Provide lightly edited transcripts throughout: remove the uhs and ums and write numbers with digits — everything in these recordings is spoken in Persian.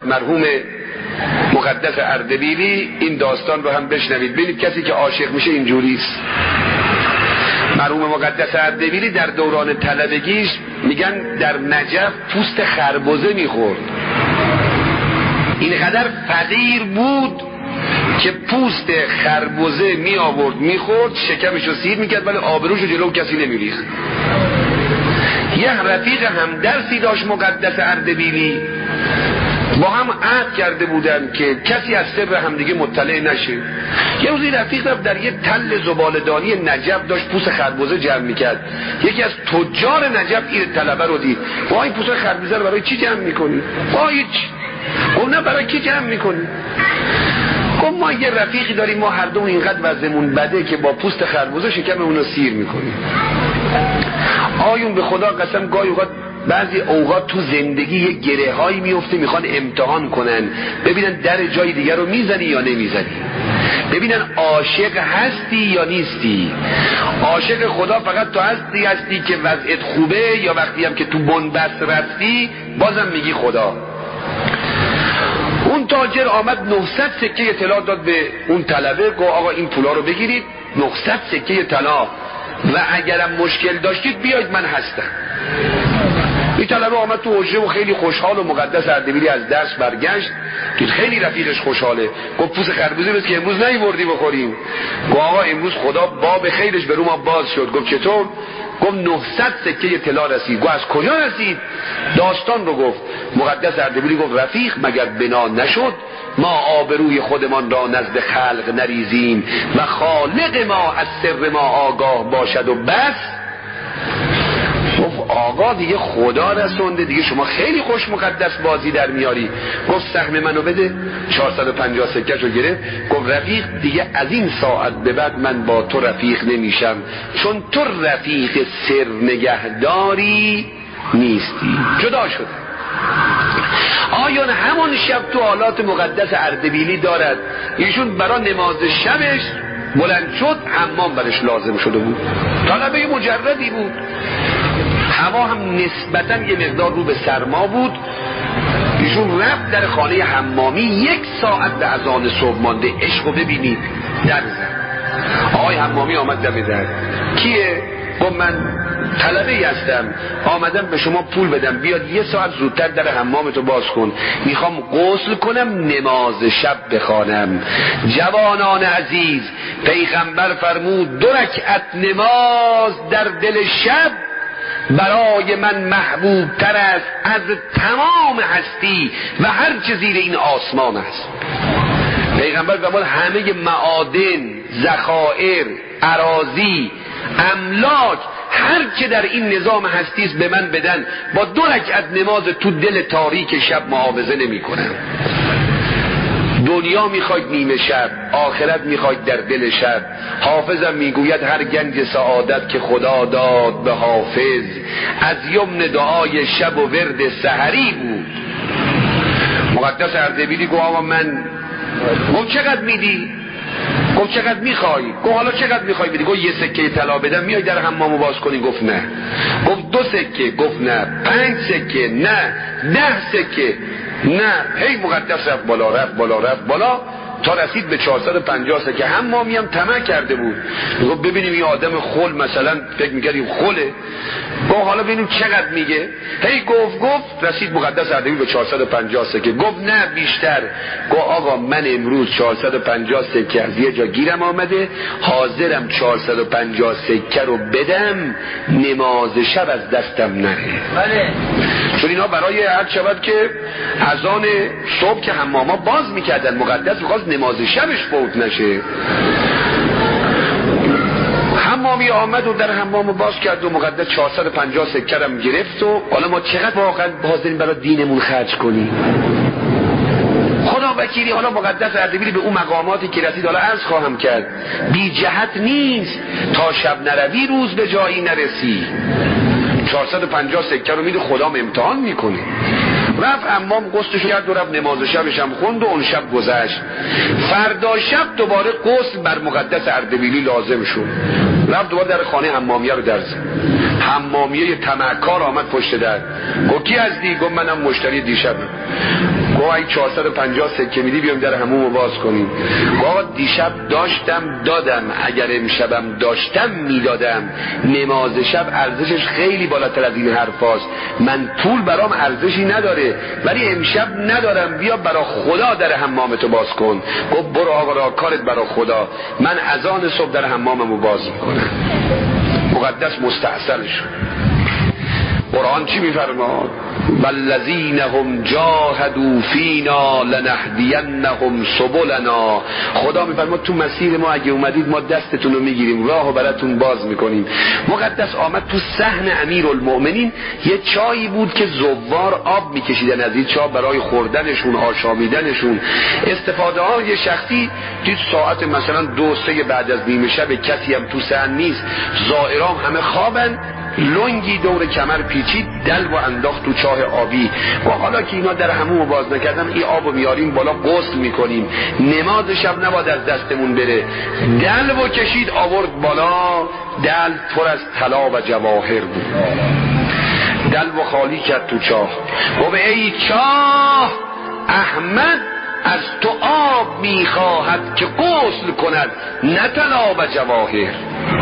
مرحوم مقدس اردبیلی این داستان رو هم بشنوید، ببینید کسی که عاشق میشه اینجوریست. مرحوم مقدس اردبیلی در دوران طلبگیش میگن در نجف پوست خربزه میخورد. اینقدر فقیر بود که پوست خربزه می آورد میخورد، شکمشو سیر میکرد ولی آبروشو جلو کسی نمیریخت. یه رفیق همدرسی داشت مقدس اردبیلی، با هم عهد کرده بودن که کسی از سر همدیگه مطلع نشه. یه روزی رفیق رفت در یه تل زباله‌دانی نجف داشت پوست خربزه جمع میکرد. یکی از تجار نجف این طلبه رو دید، وای این پوست خربزه رو برای چی جمع میکنی؟ وای گفت نه برای کی جمع میکنی؟ گفت ما یه رفیقی داریم، ما هر دو اینقدر وضعمون بده که با پوست خربزه شکممون رو سیر میکنیم. آیون به خدا قسم گاهی اوقات بعضی اوقات تو زندگی یه گره هایی میفته، میخوان امتحان کنن ببینن در جای دیگر رو میزنی یا نمیزنی، ببینن عاشق هستی یا نیستی. عاشق خدا فقط تو هستی که وضعت خوبه، یا وقتی هم که تو بنبست رفتی بازم میگی خدا. اون تاجر آمد 900 سکه طلا داد به اون طلبه، گفت آقا این پولا رو بگیرید 900 سکه طلا و اگرم مشکل داشتید بیاید من هستم. این طلبه آمد تو حجره و خیلی خوشحال و مقدس اردبیلی از درس برگشت، دید خیلی رفیقش خوشحاله. گفت پوست خربزه بس که امروز نیوردی بخوریم؟ گفت آقا امروز خدا باب خیرش به رو ما باز شد. گفت چطور؟ گفت 900 سکه طلا رسید. گفت از کجا رسید؟ داستان رو گفت. مقدس اردبیلی گفت رفیق مگر بنا نشد ما آبروی خودمان را نزد خلق نریزیم و خالق ما از سر ما آگاه باشد و بس. گفت آقا دیگه خدا رسونده دیگه، شما خیلی خوش مقدس بازی در میاری. گفت سهم منو بده. 450 سکه رو گرفت. گفت رفیق دیگه از این ساعت به بعد من با تو رفیق نمیشم، چون تو رفیق سر نگهداری نیستی. جدا شد. آیان همون شب تو حالات مقدس اردبیلی دارد. ایشون برای نماز شبش بلند شد، حمام برش لازم شده بود. طلبه مجردی بود، هوا هم نسبتا یه مقدار رو به سرما بود. ایشون رفت در خانه حمامی، 1 ساعت به اذان صبح مانده. عشقو ببینید. در زد. آقای حمامی آمد دم در. کیه؟ گفت من طلبه هستم، آمدم به شما پول بدم بیاد 1 ساعت زودتر در حمامتو باز کن، میخوام غسل کنم نماز شب بخوانم. جوانان عزیز، پیغمبر فرمود 2 رکعت نماز در دل شب برای من محبوب تر است از تمام هستی و هر چه زیر این آسمان است. پیغمبر فرمود همه معادن، ذخایر، اراضی، املاک، هر چه در این نظام هستی است به من بدن، با 2 رکعت نماز تو دل تاریک شب معاوضه نمی کنم. دنیا میخواید نیمه شب، آخرت میخواید در دل شب. حافظم میگوید هر گنج سعادت که خدا داد به حافظ، از یمن دعای شب و ورد سحری بود. مقدس اردبیلی گفت آقا من. گفت چقدر میدی؟ گفت چقدر میخوای؟ گفت حالا چقدر میخوای بدی؟ گفت 1 سکه طلا بدم میای در حمامو باز کنی؟ گفت نه. گفت 2 سکه؟ گفت نه. 5 سکه؟ نه. 10 سکه؟ نه. هی مقدس رفت بالا، رفت بالا، رفت بالا تا رسید به 450 سکه. حمامی هم طمع کرده بود. گفت ببینیم این آدم خل مثلا فکر می‌کردیم خله. گفت حالا ببینیم چقدر میگه. هی گفت رسید مقدس اردبیلی به 450 سکه. گفت نه بیشتر. گفت آقا من امروز 450 سکه از یه جا گیرم آمده، حاضرم 450 سکه رو بدم نماز شب از دستم نره. بله. چون اینا برای هر شود که اذان صبح که حماما باز میکردن، مقدس میخواست نماز شبش فوت نشه. حمامی آمد و در حمام باز کرد و مقدس 450 سکه هم گرفت. و حالا ما چقدر واقعا حاضرین برای دینمون خرج کنیم؟ خدا وکیلی. حالا مقدس اردبیلی به اون مقاماتی که رسید، حالا عرض خواهم کرد، بی جهت نیست تا شب نروی روز به جایی نرسی. 450 سکه رو میده خدام امتحان میکنه. رفت حمام غسلش کرد و رفت نماز شبش هم خوند و اون شب گذشت. فردا شب دوباره غسل بر مقدس اردبیلی لازم شد. رفت دوباره در خانه حمامیه رو در زد. حمامیه طمعکار آمد پشت در. گفت کی هستی؟ گفت منم مشتری دیشبم. گوه اگه 450 سکه میدی بیام در همومو باز کنیم. گوه دیشب داشتم دادم، اگر امشبم داشتم میدادم. نماز شب ارزشش خیلی بالاتر از این حرفاست. من پول برام ارزشی نداره ولی امشب ندارم، بیا برا خدا در حمامتو باز کن. گفت برو آقا کارت برا خدا، من اذان صبح در حماممو باز میکنم. مقدس مستحصل شد. قرآن چی میفرماد؟ والذین هم جاهدوا فینا لنهدینهم سبلنا. خدا میفرماد تو مسیر ما اگه اومدید ما دستتون رو میگیریم، راهو براتون باز میکنیم. مقدس آمد تو صحن امیرالمؤمنین، یه چایی بود که زوار آب میکشیدن از این چا برای خوردنشون، آشامیدنشون، استفاده های شخصی. دید ساعت مثلا 2-3 بعد از نیمه شب، کسی هم تو صحن نیست، زائرام همه خوابن. لنگی دور کمر پیچید، دلو انداخت تو چاه آبی. و حالا که اینا در همون باز نکردن، این آبو میاریم بالا غسل میکنیم، نماز شب نباید از دستمون بره. دلو کشید آورد بالا، دل پر از طلا و جواهر بود. دلو خالی کرد تو چاه. و به ای چاه، احمد از تو آب میخواهد که غسل کند، نه طلا و جواهر.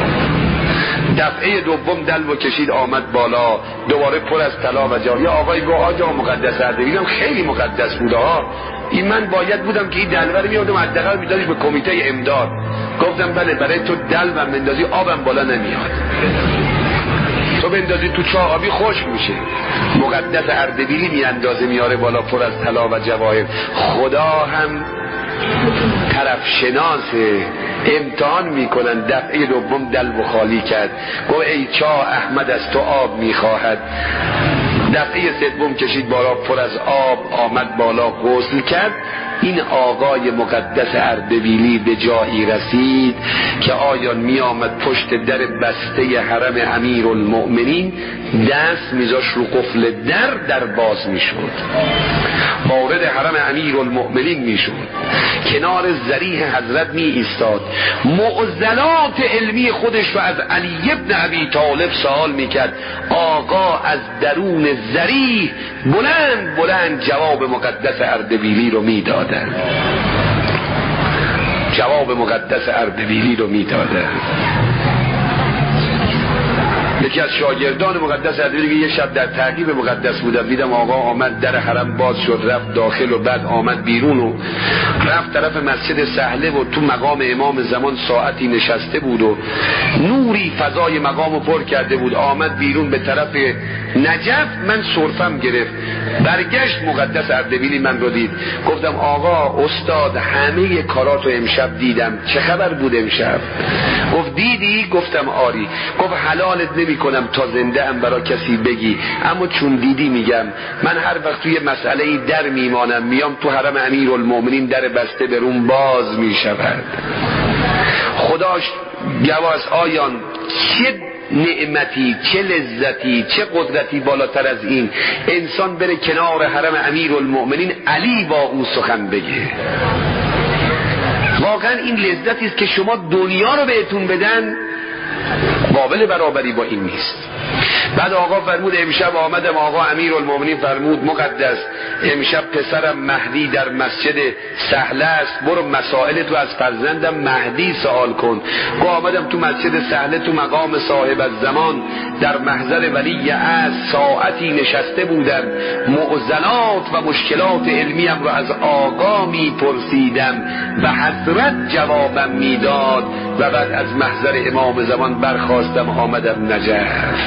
دفعه دوم دلو کشید آمد بالا، دوباره پر از طلا و جواهر. یا آقای گو آجا مقدس اردبیلی خیلی مقدس بوده ها، این من باید بودم که این دلو رو میاردم حداقل میدادیش به کمیته امداد. گفتم بله، برای تو دلو بندازی آبم بالا نمیاد، تو بندازی تو چاه آبی خشک میشه. مقدس اردبیلی میاندازه میاره بالا پر از طلا و جواهر. خدا هم طرف شناسه، امتحان میکنن. دفعه دوم دلو خالی کرد، گفت ای چاه، احمد از تو آب میخواهد. دفعه سوم کشید بالا، پر از آب آمد بالا، غسل کرد. این آقای مقدس اردبیلی به جایی رسید که آیا می آمد پشت در بسته حرم امیرالمؤمنین دست میذاش رو قفل در باز میشد، وارد حرم امیرالمؤمنین میشد، کنار ذریح حضرت می ایستاد، معضلات علمی خودش رو از علی ابن ابی طالب سوال میکرد. آقا از درون ذریح بلند بلند جواب مقدس اردبیلی رو میدادن، جواب مقدس اردبیلی رو میدادن. یکی از شاگردان مقدس اردبیلی یه شب در تعقیب مقدس بودم، دیدم آقا آمد در حرم باز شد، رفت داخل و بعد آمد بیرون و رفت طرف مسجد سهله و تو مقام امام زمان ساعتی نشسته بود و نوری فضای مقامو پر کرده بود. آمد بیرون به طرف نجف، من سرفم گرفت، برگشت مقدس اردبیلی من رو دید. گفتم آقا استاد همه کاراتو امشب دیدم، چه خبر بود امشب؟ گفت دیدی؟ گفتم آری. گفت حلالت نمی کنم تا زنده ام برا کسی بگی، اما چون دیدی میگم. من هر وقت توی مسئله ای در میمانم، میام تو حرم امیرالمؤمنین در بسته برون باز میشود. خداش گواز آیان چه نعمتی، چه لذتی، چه قدرتی بالاتر از این انسان بره کنار حرم امیرالمؤمنین علی با او سخن بگه. واقعا این لذتی است که شما دنیا رو بهتون بدن قابل برابری با این نیست. بعد آقا فرمود امشب آمدم، آقا امیرالمؤمنین فرمود مقدس امشب پسرم مهدی در مسجد سهله است، برو مسائل تو از فرزندم مهدی سوال کن. گفت آمدم تو مسجد سهله، تو مقام صاحب الزمان در محضر ولی عصر ساعتی نشسته بودم، معضلات و مشکلات علمیم رو از آقا میپرسیدم و حضرت جوابم میداد و بعد از محضر امام زمان برخواستم آمدم نجف.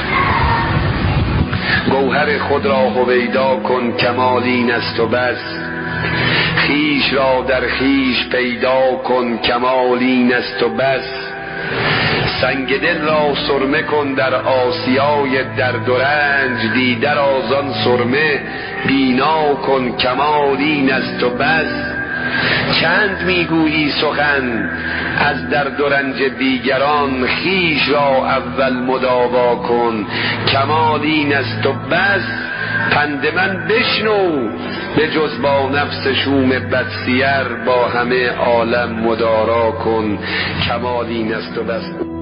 گوهر خود را هویدا کن کمالین است و بس، خیش را در خیش پیدا کن کمالین است و بس. سنگ دل را سرمه کن در آسیای درد و رنج، دیده را زان سرمه بینا کن کمالین است و بس. چند میگویی سخن از درد و رنج دیگران، خیش را اول مداوا کن کمال این است و بس. پند من بشنو به جز با نفس شوم بدسیر، با همه عالم مدارا کن کمال این است و بس.